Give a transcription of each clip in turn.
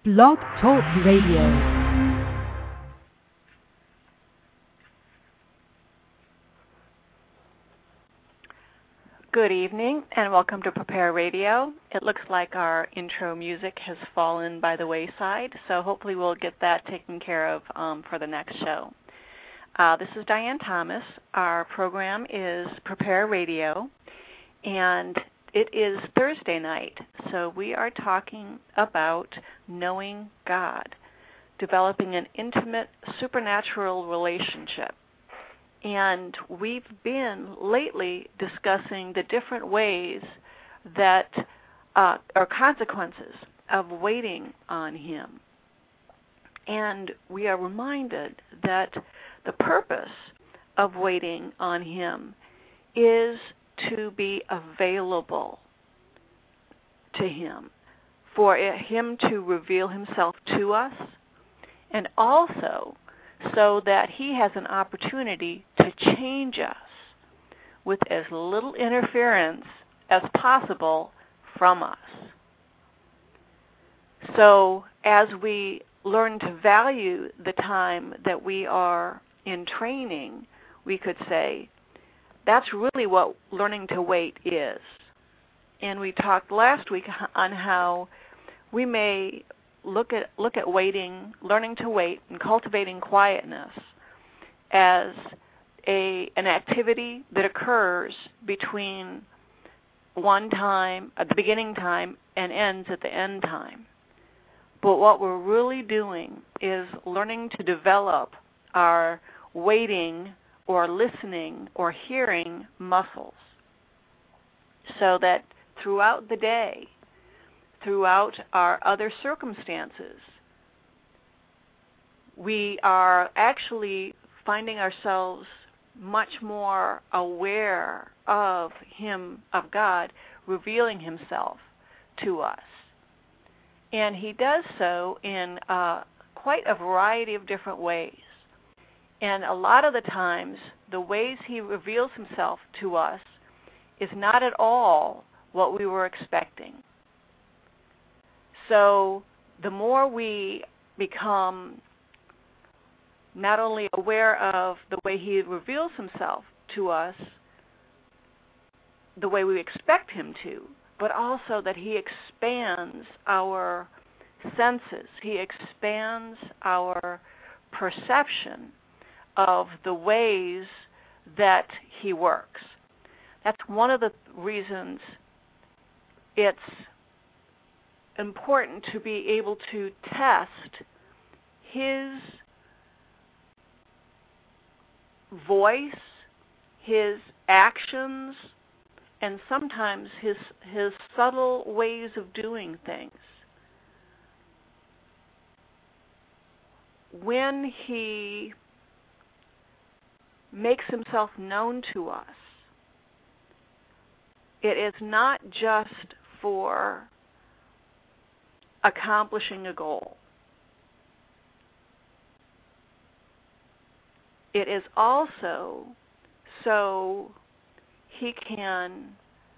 Blog Talk Radio. Good evening and welcome to Prepare Radio. It looks like our intro music has fallen by the wayside, so hopefully we'll get that taken care of for the next show. This is Diane Thomas. Our program is Prepare Radio, and it is Thursday night, so we are talking about knowing God, developing an intimate supernatural relationship. And we've been lately discussing the different ways that or consequences of waiting on Him. And we are reminded that the purpose of waiting on Him is to be available to Him, for Him to reveal Himself to us, and also so that He has an opportunity to change us with as little interference as possible from us. So as we learn to value the time that we are in training, we could say that's really what learning to wait is. And we talked last week on how we may look at waiting, learning to wait, and cultivating quietness as an activity that occurs between one time, at the beginning time, and ends at the end time. But what we're really doing is learning to develop our waiting or listening or hearing muscles, so that throughout the day, throughout our other circumstances, we are actually finding ourselves much more aware of Him, of God, revealing Himself to us. And He does so in quite a variety of different ways. And a lot of the times, the ways He reveals Himself to us is not at all what we were expecting. So the more we become not only aware of the way He reveals Himself to us, the way we expect Him to, but also that He expands our senses, He expands our perception of the ways that He works. That's one of the reasons it's important to be able to test His voice, His actions, and sometimes His subtle ways of doing things. When He makes Himself known to us, it is not just for accomplishing a goal. It is also so He can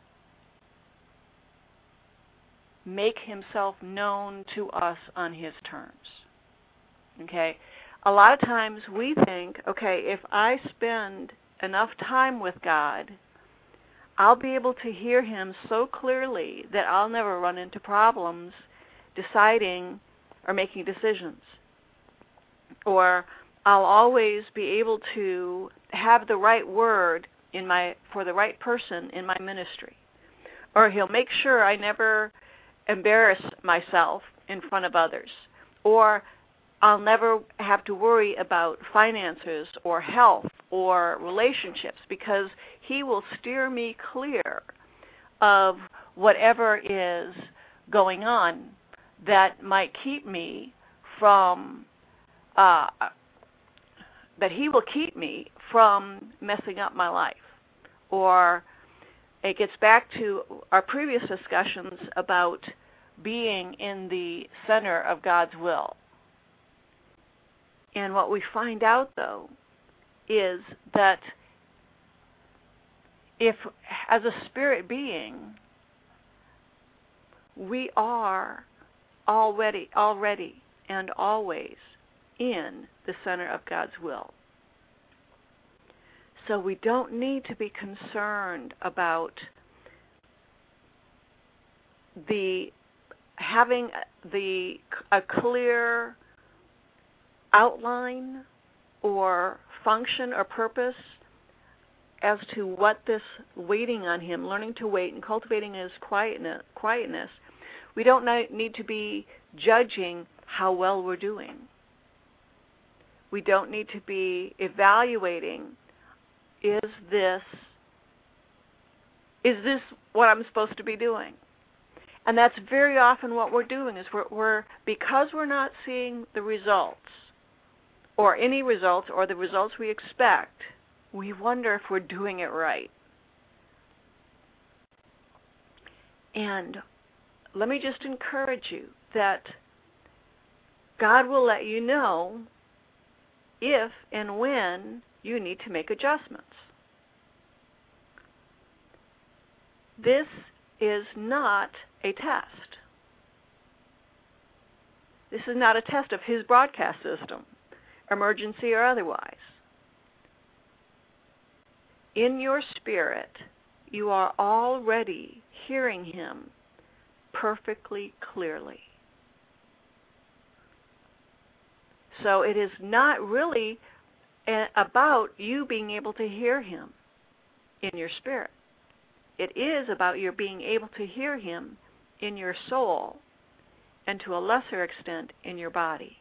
make Himself known to us on His terms. Okay? A lot of times we think, okay, if I spend enough time with God, I'll be able to hear Him so clearly that I'll never run into problems deciding or making decisions. Or I'll always be able to have the right word for the right person in my ministry. Or He'll make sure I never embarrass myself in front of others. Or I'll never have to worry about finances or health or relationships, because He will steer me clear of whatever is going on that might keep me from, that He will keep me from messing up my life. Or it gets back to our previous discussions about being in the center of God's will. And what we find out, though, is that if, as a spirit being, we are already and always in the center of God's will. So we don't need to be concerned about having a clear outline or function or purpose as to what this waiting on Him, learning to wait and cultivating His quietness. We don't need to be judging how well we're doing. We don't need to be evaluating, is this what I'm supposed to be doing? And that's very often what we're doing, is we're because we're not seeing the results, or any results, or the results we expect, we wonder if we're doing it right. And let me just encourage you that God will let you know if and when you need to make adjustments. This is not a test. This is not a test of His broadcast system, emergency or otherwise. In your spirit, you are already hearing Him perfectly clearly. So it is not really about you being able to hear Him in your spirit. It is about your being able to hear Him in your soul, and to a lesser extent in your body.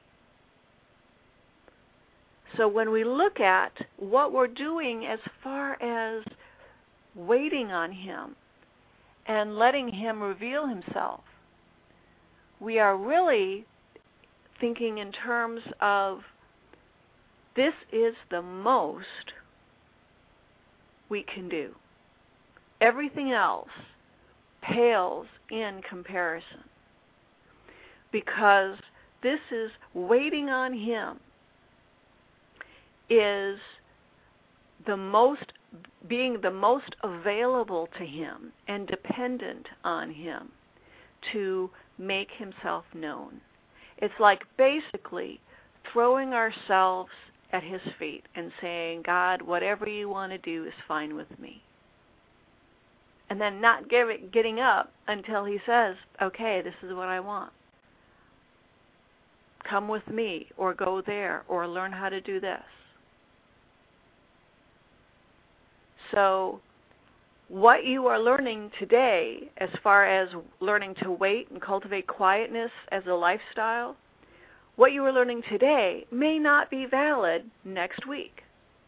So when we look at what we're doing as far as waiting on Him and letting Him reveal Himself, we are really thinking in terms of this is the most we can do. Everything else pales in comparison, because this is waiting on Him, is being the most available to Him and dependent on Him to make Himself known. It's like basically throwing ourselves at His feet and saying, God, whatever you want to do is fine with me. And then not getting up until He says, okay, this is what I want. Come with me, or go there, or learn how to do this. So what you are learning today, as far as learning to wait and cultivate quietness as a lifestyle, what you are learning today may not be valid next week.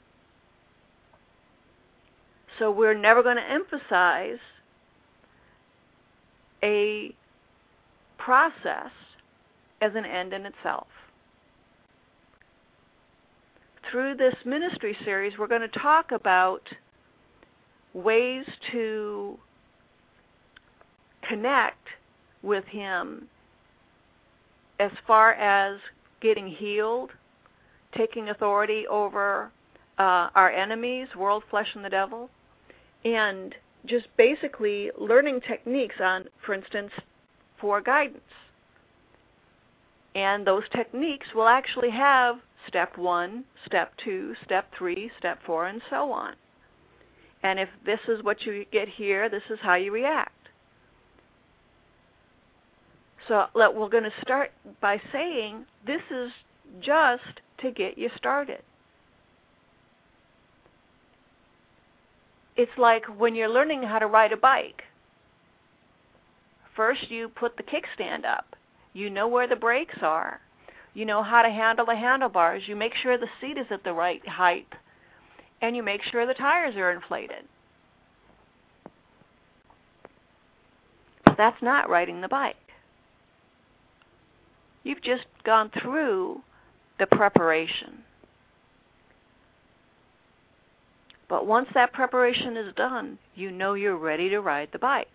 So we're never going to emphasize a process as an end in itself. Through this ministry series, we're going to talk about ways to connect with Him as far as getting healed, taking authority over our enemies, world, flesh, and the devil, and just basically learning techniques on, for instance, for guidance. And those techniques will actually have step 1, step 2, step 3, step 4, and so on. And if this is what you get here, this is how you react. So we're going to start by saying this is just to get you started. It's like when you're learning how to ride a bike. First you put the kickstand up. You know where the brakes are. You know how to handle the handlebars. You make sure the seat is at the right height. And you make sure the tires are inflated. But that's not riding the bike. You've just gone through the preparation. But once that preparation is done, you know you're ready to ride the bike.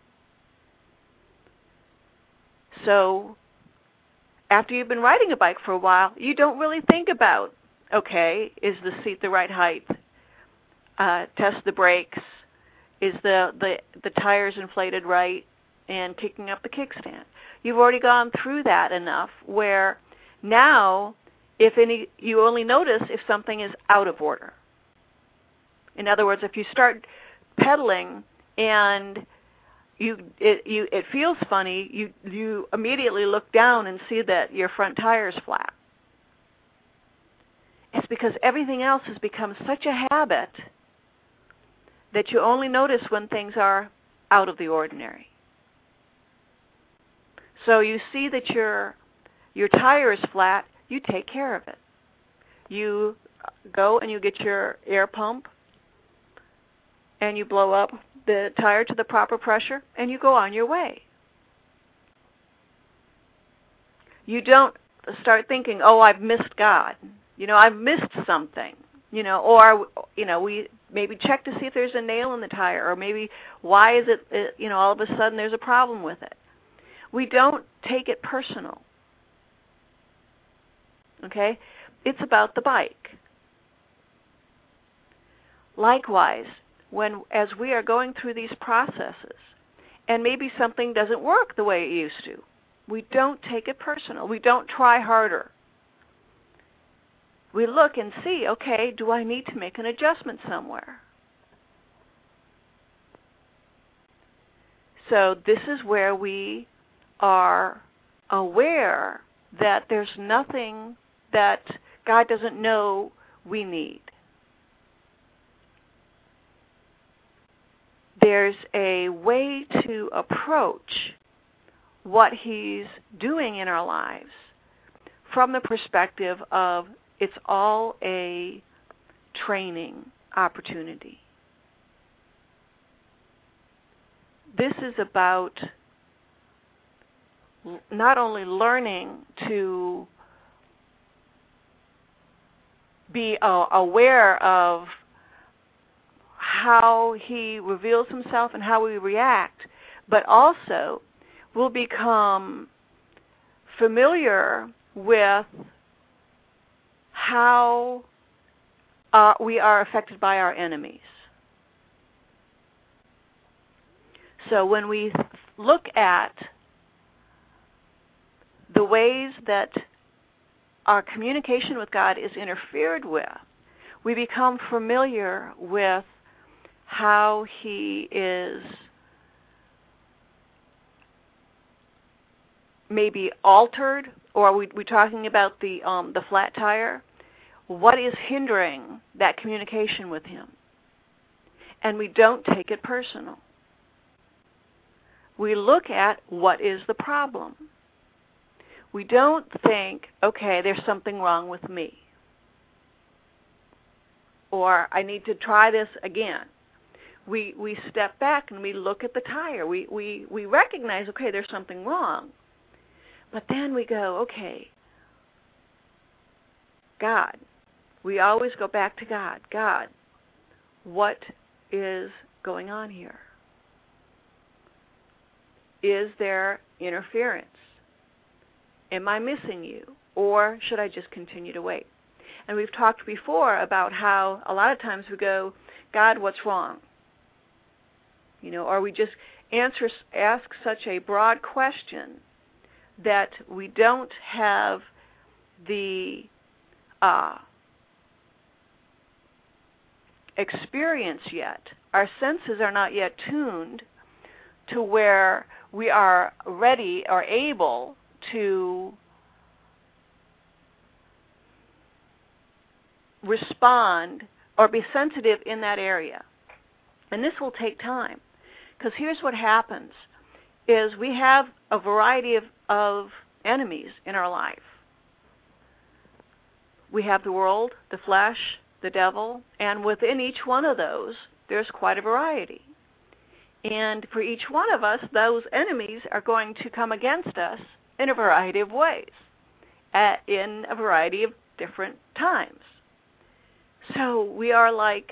So after you've been riding a bike for a while, you don't really think about, okay, is the seat the right height? Test the brakes. Is the tires inflated right? and kicking up the kickstand. You've already gone through that enough where now you only notice if something is out of order. In other words, if you start pedaling and it feels funny, you immediately look down and see that your front tire is flat. It's because everything else has become such a habit that you only notice when things are out of the ordinary. So you see that your tire is flat, you take care of it. You go and you get your air pump and you blow up the tire to the proper pressure and you go on your way. You don't start thinking, oh, I've missed God. I've missed something. Or we maybe check to see if there's a nail in the tire, or maybe why is it, all of a sudden there's a problem with it. We don't take it personal. Okay? It's about the bike. Likewise, as we are going through these processes, and maybe something doesn't work the way it used to, we don't take it personal. We don't try harder. We look and see, okay, do I need to make an adjustment somewhere? So this is where we are aware that there's nothing that God doesn't know we need. There's a way to approach what He's doing in our lives from the perspective of it's all a training opportunity. This is about not only learning to be aware of how He reveals Himself and how we react, but also we'll become familiar with how we are affected by our enemies. So when we look at the ways that our communication with God is interfered with, we become familiar with how He is maybe altered, or are we talking about the flat tire? What is hindering that communication with Him? And we don't take it personal. We look at what is the problem. We don't think, okay, there's something wrong with me, or I need to try this again. We step back and we look at the tire. We recognize, okay, there's something wrong. But then we go, okay, God. We always go back to God. God, what is going on here? Is there interference? Am I missing you? Or should I just continue to wait? And we've talked before about how a lot of times we go, God, what's wrong? Or we just ask such a broad question that we don't have the experience yet. Our senses are not yet tuned to where we are ready or able to respond or be sensitive in that area. And this will take time, because here's what happens, is we have a variety of enemies in our life. We have the world, the flesh, the devil, and within each one of those, there's quite a variety. And for each one of us, those enemies are going to come against us in a variety of ways, in a variety of different times. So we are like,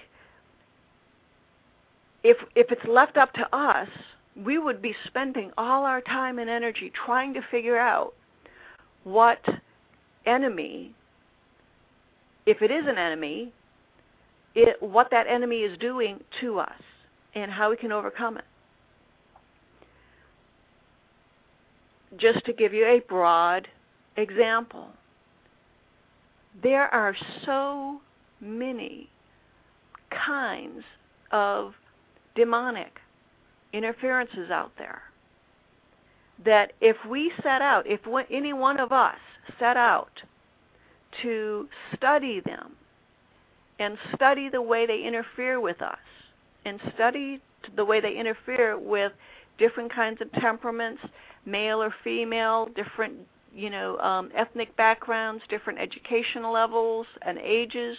if it's left up to us, we would be spending all our time and energy trying to figure out what enemy, if it is an enemy, what that enemy is doing to us and how we can overcome it. just to give you a broad example, there are so many kinds of demonic interferences out there that if we set out, if any one of us set out to study them and study the way they interfere with us and study the way they interfere with different kinds of temperaments, male or female, different ethnic backgrounds, different educational levels and ages,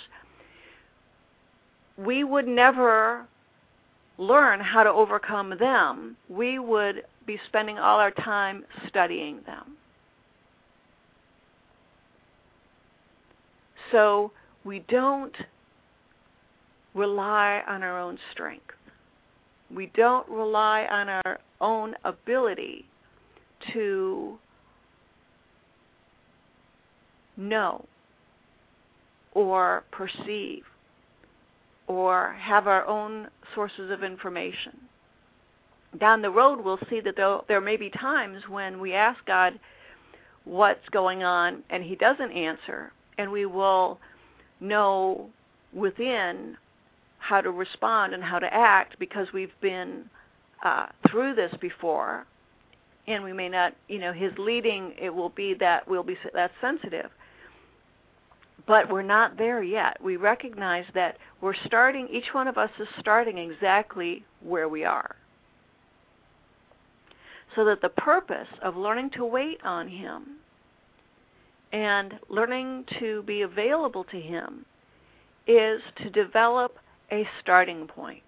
we would never learn how to overcome them. We would be spending all our time studying them. So we don't rely on our own strength. We don't rely on our own ability to know or perceive or have our own sources of information. Down the road, we'll see that there may be times when we ask God what's going on and He doesn't answer, and we will know within how to respond and how to act because we've been through this before, and we may not, His leading, it will be that we'll be that sensitive. But we're not there yet. We recognize that we're starting, each one of us is starting exactly where we are. So that the purpose of learning to wait on Him and learning to be available to Him is to develop a starting point.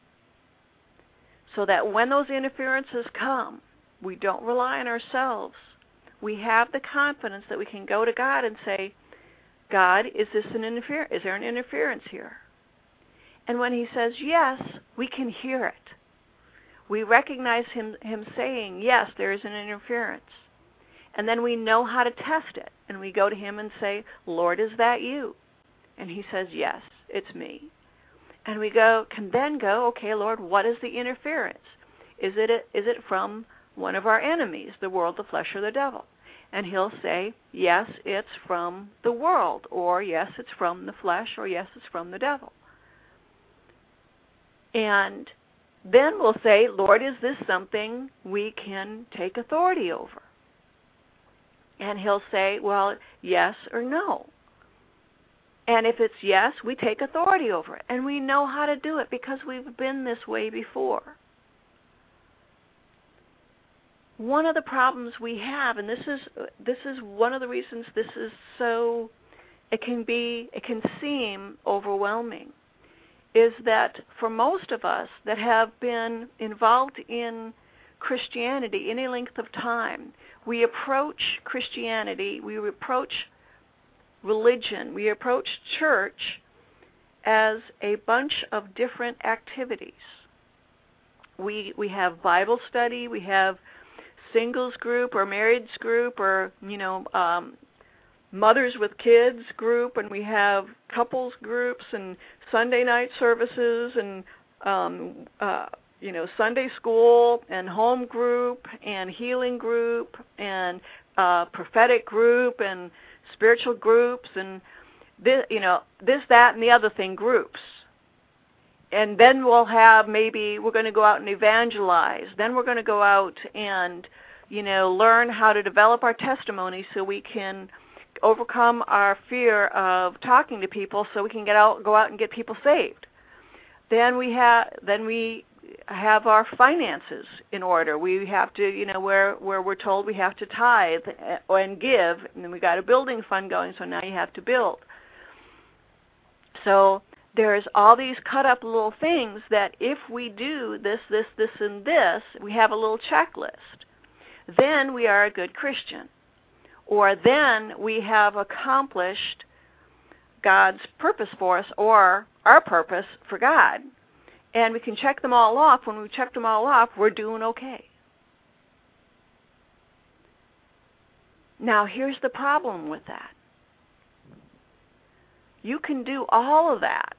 So that when those interferences come, we don't rely on ourselves. We have the confidence that we can go to God and say, God, is there an interference here? And when He says yes, we can hear it. We recognize him saying, yes, there is an interference. And then we know how to test it. And we go to Him and say, Lord, is that you? And He says, yes, it's me. And we can then go, okay, Lord, what is the interference? Is it from one of our enemies, the world, the flesh, or the devil? And He'll say, yes, it's from the world, or yes, it's from the flesh, or yes, it's from the devil. And then we'll say, Lord, is this something we can take authority over? And He'll say, well, yes or no. And if it's yes, we take authority over it. And we know how to do it because we've been this way before. One of the problems we have, and this is one of the reasons this is so, it can seem overwhelming, is that for most of us that have been involved in Christianity any length of time, we approach Christianity, we approach religion, we approach church as a bunch of different activities. We have Bible study, we have singles group or marrieds group or, mothers with kids group, and we have couples groups and Sunday night services and, Sunday school and home group and healing group and prophetic group and spiritual groups and this, that, and the other thing groups. And then we'll have we're going to go out and evangelize. Then we're going to go out and, learn how to develop our testimony so we can overcome our fear of talking to people so we can go out and get people saved. Then we have our finances in order. We have to, where we're told we have to tithe and give, and then we got a building fund going, so now you have to build. So there's all these cut up little things that if we do this, and this, we have a little checklist. Then we are a good Christian. Or then we have accomplished God's purpose for us or our purpose for God. And we can check them all off. When we've checked them all off, we're doing okay. Now, here's the problem with that. You can do all of that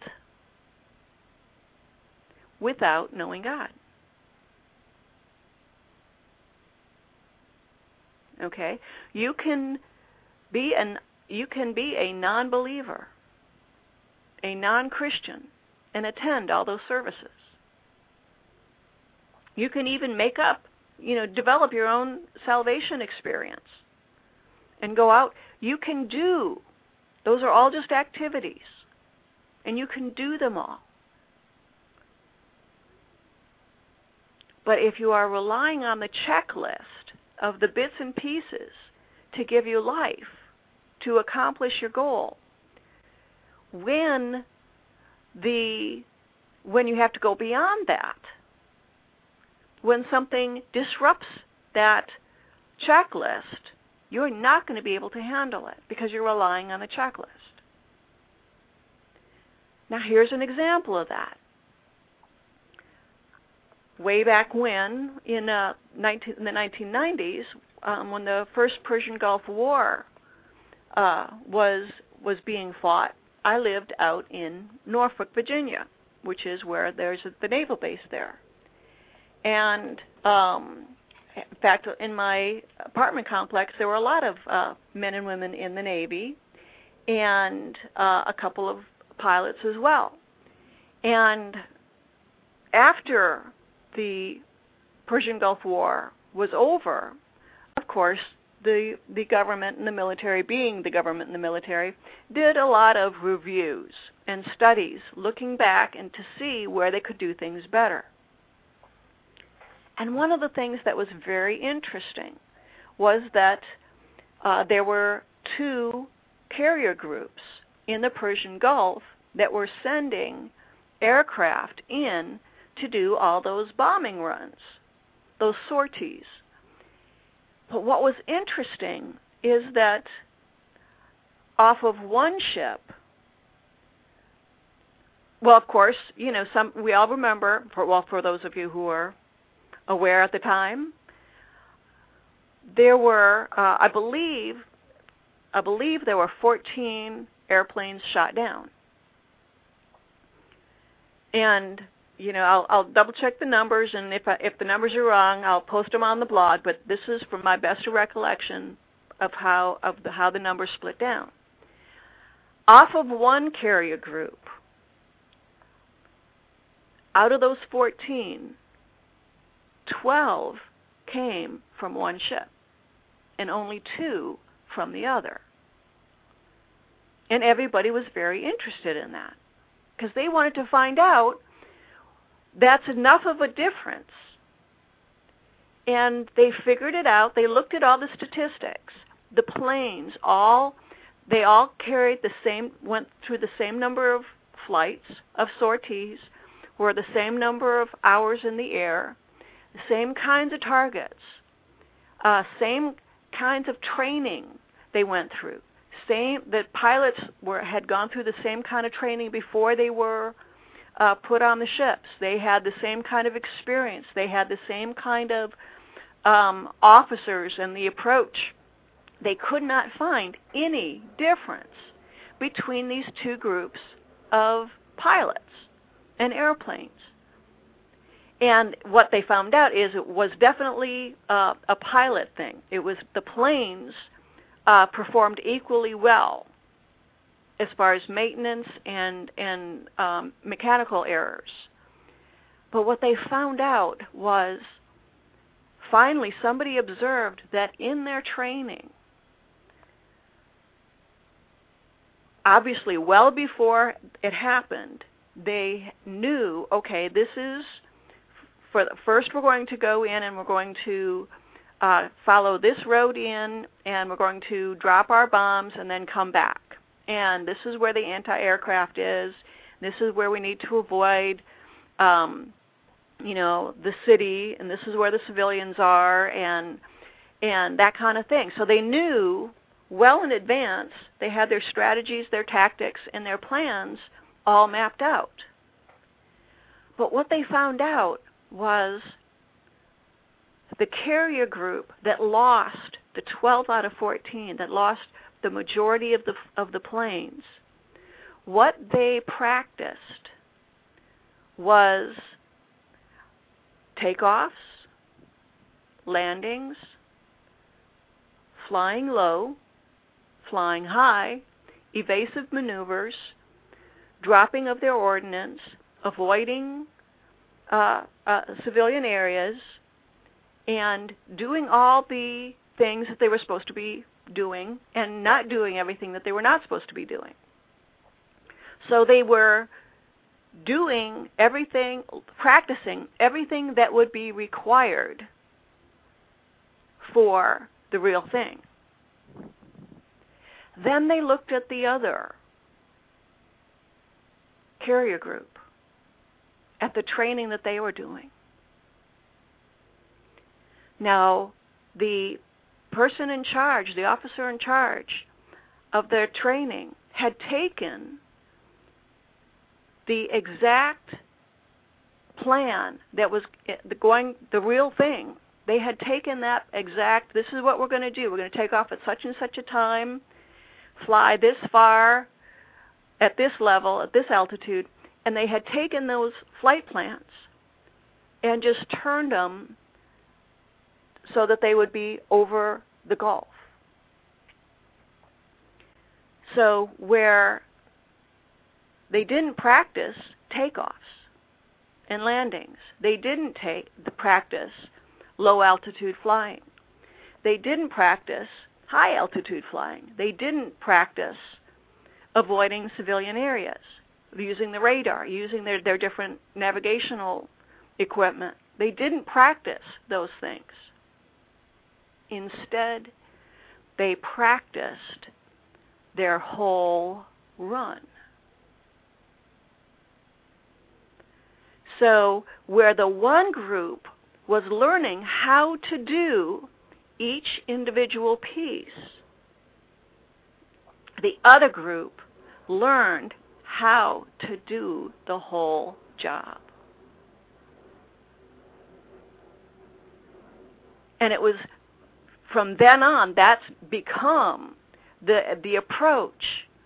without knowing God. Okay? You can be a non-believer, a non-Christian, and attend all those services. You can even develop your own salvation experience and go out. You can do. Those are all just activities, and you can do them all. But if you are relying on the checklist of the bits and pieces to give you life, to accomplish your goal, when you have to go beyond that, when something disrupts that checklist, you're not going to be able to handle it because you're relying on the checklist. Now here's an example of that. Way back when, in the 1990s, when the first Persian Gulf War was being fought, I lived out in Norfolk, Virginia, which is where there's the naval base there. And in fact, in my apartment complex, there were a lot of men and women in the Navy, and a couple of pilots as well. And after the Persian Gulf War was over, of course, the government and the military, being the government and the military, did a lot of reviews and studies looking back and to see where they could do things better. And one of the things that was very interesting was that there were two carrier groups in the Persian Gulf that were sending aircraft in to do all those bombing runs, those sorties. But what was interesting is that off of one ship, well, of course, we all remember, for those of you who are aware at the time, there were, I believe there were 14 airplanes shot down. And I'll double check the numbers, and if the numbers are wrong, I'll post them on the blog. But this is from my best recollection of how the numbers split down. Off of one carrier group, out of those 14, 12 came from one ship, and only 2 from the other. And everybody was very interested in that, because they wanted to find out, that's enough of a difference. And they figured it out. They looked at all the statistics. The planes, they all went through the same number of flights, of sorties, were the same number of hours in the air, the same kinds of targets, same kinds of training they went through. The pilots had gone through the same kind of training before they were put on the ships. They had the same kind of experience. They had the same kind of officers and the approach. They could not find any difference between these two groups of pilots and airplanes. And what they found out is it was definitely a pilot thing. It was the planes performed equally well as far as maintenance and mechanical errors. But what they found out was, finally somebody observed that in their training, obviously well before it happened, they knew, okay, this is, first we're going to go in and we're going to follow this road in, and we're going to drop our bombs and then come back. And this is where the anti-aircraft is. This is where we need to avoid, the city, and this is where the civilians are, and that kind of thing. So they knew well in advance. They had their strategies, their tactics, and their plans all mapped out. But what they found out was the carrier group that lost, the 12 out of 14, that lost the majority of the planes, what they practiced was takeoffs, landings, flying low, flying high, evasive maneuvers, dropping of their ordnance, avoiding civilian areas, and doing all the things that they were supposed to be doing and not doing everything that they were not supposed to be doing. So they were doing everything, practicing everything that would be required for the real thing. Then they looked at the other carrier group, at the training that they were doing. Now, the person in charge, the officer in charge of their training, had taken the exact plan that was going, the real thing. They had taken that exact, this is what we're going to do. We're going to take off at such and such a time, fly this far, at this level, at this altitude, and they had taken those flight plans and just turned them so that they would be over the Gulf. So where they didn't practice takeoffs and landings, they didn't practice low altitude flying, they didn't practice high altitude flying, they didn't practice avoiding civilian areas, using the radar, using their different navigational equipment. They didn't practice those things. Instead, they practiced their whole run. So where the one group was learning how to do each individual piece, the other group learned how to do the whole job. And it was from then on, that's become the approach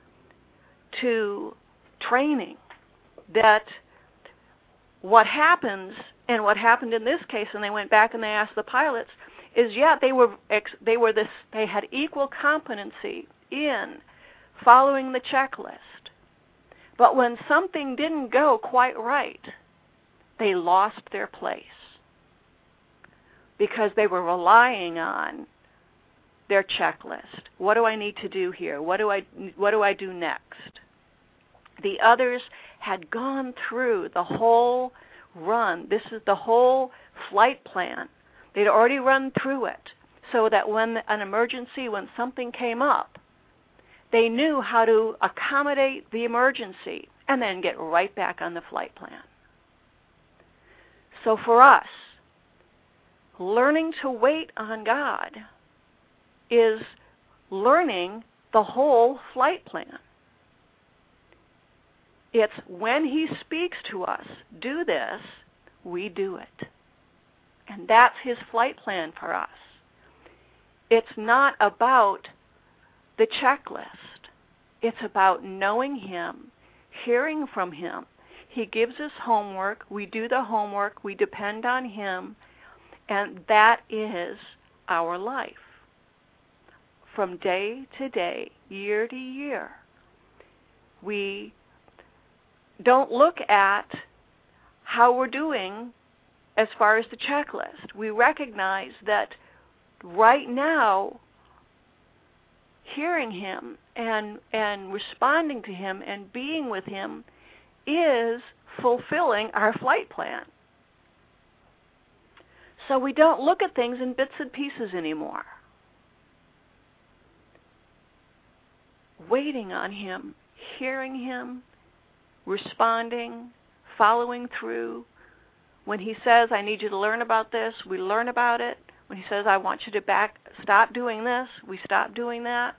to training. That what happens, and what happened in this case, and they went back and they asked the pilots, is they had equal competency in following the checklist. But when something didn't go quite right, they lost their place because they were relying on their checklist. What do I need to do here? What do I do next? The others had gone through the whole run. This is the whole flight plan. They'd already run through it so that when an emergency, when something came up, they knew how to accommodate the emergency and then get right back on the flight plan. So for us, learning to wait on God is learning the whole flight plan. It's when He speaks to us, do this, we do it. And that's His flight plan for us. It's not about the checklist. It's about knowing Him, hearing from Him. He gives us homework. We do the homework. We depend on Him. And that is our life. From day to day, year to year, we don't look at how we're doing as far as the checklist. We recognize that right now, hearing Him and responding to Him and being with Him is fulfilling our flight plan. So we don't look at things in bits and pieces anymore. Waiting on Him, hearing Him, responding, following through. When He says, I need you to learn about this, we learn about it. When He says, I want you to stop doing this, we stop doing that.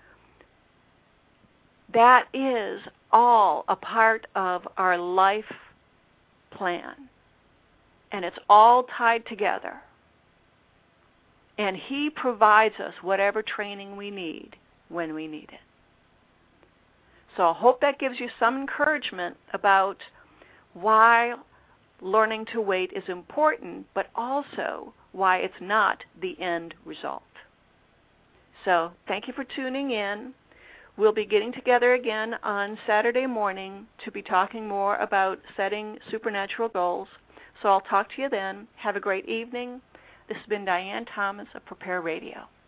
That is all a part of our life plan. And it's all tied together. And He provides us whatever training we need when we need it. So I hope that gives you some encouragement about why learning to wait is important, but also why it's not the end result. So thank you for tuning in. We'll be getting together again on Saturday morning to be talking more about setting supernatural goals. So I'll talk to you then. Have a great evening. This has been Diane Thomas of Prepare Radio.